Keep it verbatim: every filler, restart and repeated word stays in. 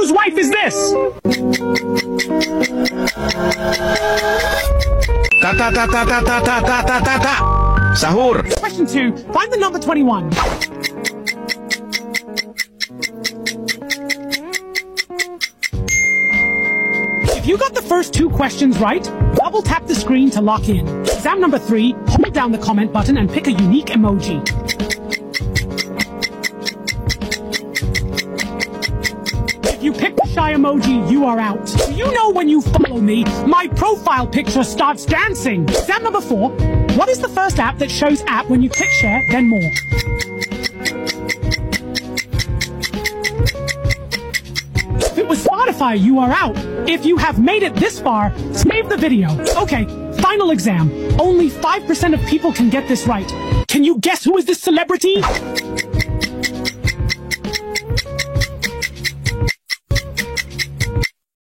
whose wife is this? Ta ta ta ta ta ta ta ta ta ta ta. Sahur. Question two. Find the number twenty-one. If you got the first two questions right, double tap the screen to lock in. Exam number three, hold down the comment button and pick a unique emoji. If you pick the shy emoji, you are out. Do you know when you follow me, my profile picture starts dancing? Exam number four, what is the first app that shows app when you click share, then more? If it was Spotify, you are out. If you have made it this far, save the video. Okay, final exam. Only five percent of people can get this right. Can you guess who is this celebrity?